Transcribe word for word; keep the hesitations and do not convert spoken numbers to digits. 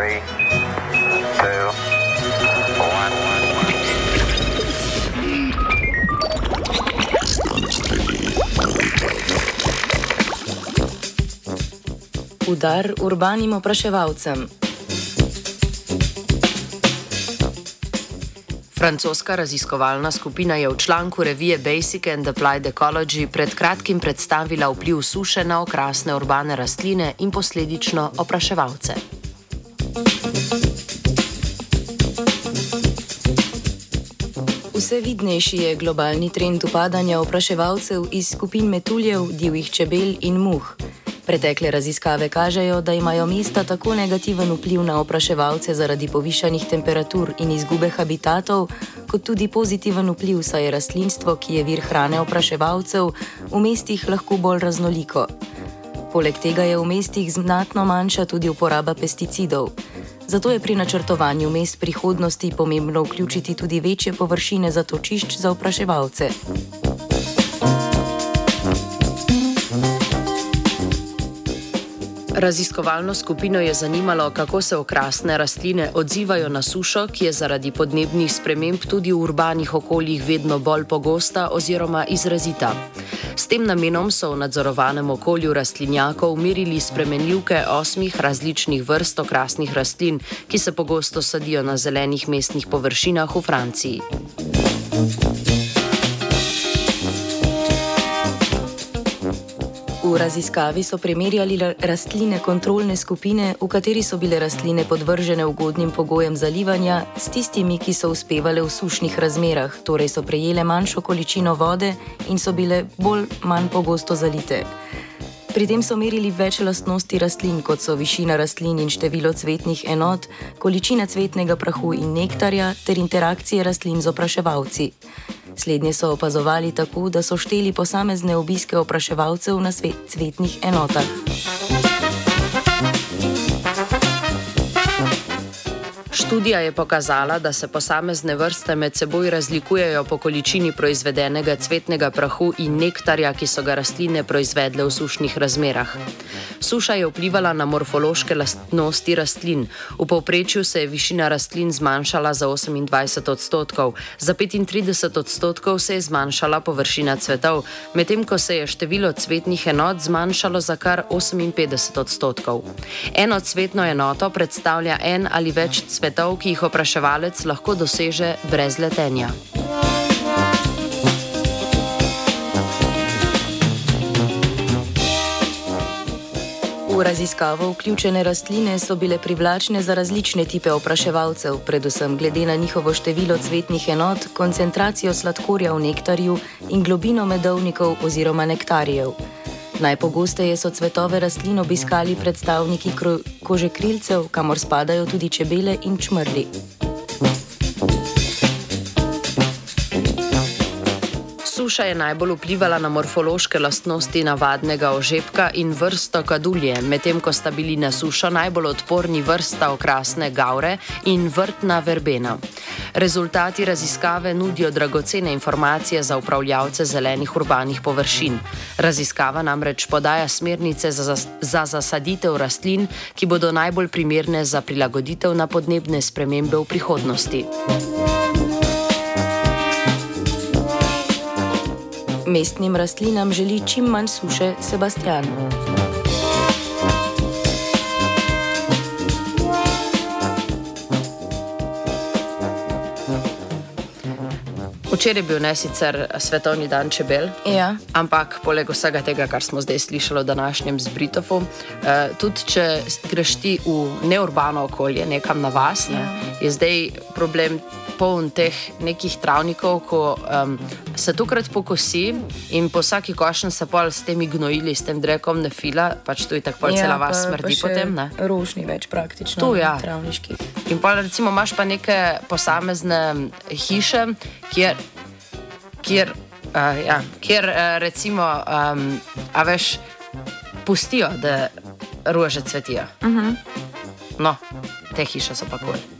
three, two, one. Udar urbanim opraševalcem. Francoska raziskovalna skupina je v članku revije Basic and Applied Ecology pred kratkim predstavila vpliv suše na okrasne urbane rastline in posledično opraševalce. Vse vidnejši je globalni trend upadanja opraševalcev iz skupin metuljev, divjih čebel in muh. Pretekle raziskave kažejo, da imajo mesta tako negativen vpliv na opraševalce zaradi povišanih temperatur in izgube habitatov, kot tudi pozitiven vpliv, saj je rastlinstvo, ki je vir hrane opraševalcev, v mestih lahko bolj raznoliko. Poleg tega je v mestih znatno manjša tudi uporaba pesticidov. Zato je pri načrtovanju mest prihodnosti pomembno vključiti tudi večje površine zatočišč za opraševalce. Raziskovalno skupino je zanimalo, kako se okrasne rastline odzivajo na sušo, ki je zaradi podnebnih sprememb tudi v urbanih okoljih vedno bolj pogosta oziroma izrazita. S tem namenom so v nadzorovanem okolju rastlinjakov merili spremenljivke osmih različnih vrst okrasnih rastlin, ki se pogosto sadijo na zelenih mestnih površinah v Franciji. V raziskavi so primerjali rastline kontrolne skupine, v kateri so bile rastline podvržene ugodnim pogojem zalivanja, s tistimi, ki so uspevale v sušnih razmerah, torej so prejele manjšo količino vode in so bile bolj manj pogosto zalite. Pri tem so merili več lastnosti rastlin, kot so višina rastlin in število cvetnih enot, količina cvetnega prahu in nektarja ter interakcije rastlin z opraševalci. Slednje so opazovali tako, da so šteli posamezne obiske opraševalcev na cvetnih enotah. Študija je pokazala, da se posamezne vrste med seboj razlikujejo po količini proizvedenega cvetnega prahu in nektarja, ki so ga rastline proizvedle v sušnih razmerah. Suša je vplivala na morfološke lastnosti rastlin. V povprečju se je višina rastlin zmanjšala za osemindvajset odstotkov, za petintrideset odstotkov se je zmanjšala površina cvetov, medtem ko se je število cvetnih enot zmanjšalo za kar oseminpetdeset odstotkov. Eno cvetno enoto predstavlja en ali več cvetov, ki jih opraševalec lahko doseže brez letenja. V raziskavo vključene rastline so bile privlačne za različne tipe opraševalcev, predvsem glede na njihovo število cvetnih enot, koncentracijo sladkorja v nektarju in globino medovnikov oziroma nektarjev. Najpogosteje so cvetove rastlin obiskali predstavniki kožekrilcev, kamor spadajo tudi čebele in čmrlji. Suša je najbolj vplivala na morfološke lastnosti navadnega ožepka in vrsto kadulje, medtem ko sta bili na sušo najbolj odporni vrsta okrasne gavre in vrtna verbena. Rezultati raziskave nudijo dragocene informacije za upravljavce zelenih urbanih površin. Raziskava namreč podaja smernice za, za zasaditev rastlin, ki bodo najbolj primerne za prilagoditev na podnebne spremembe v prihodnosti. Mestnim rastlinam želi čim manj suše Sebastian. Včeraj je bil ne sicer svetovni dan čebel, ja. Ampak poleg vsega tega, kar smo zdaj slišali v današnjem zbritofu, eh, tudi če greš ti v neurbano okolje, nekam na vas, ne, ja. Je zdaj problem poln teh nekih travnikov, ko um, se tokrat pokosi in po vsaki košnji se pol s temi gnojili, s tem drekom ne fila, pač tu je tako pol ja, cela vas smrdi potem, ne? Rožni več praktično, tu, ja. Travniški. In pol recimo imaš pa neke posamezne hiše, kjer, kjer, uh, ja, kjer uh, recimo, um, a veš, pustijo, da rože cvetijo. Uh-huh. No, te hiše so pa kul.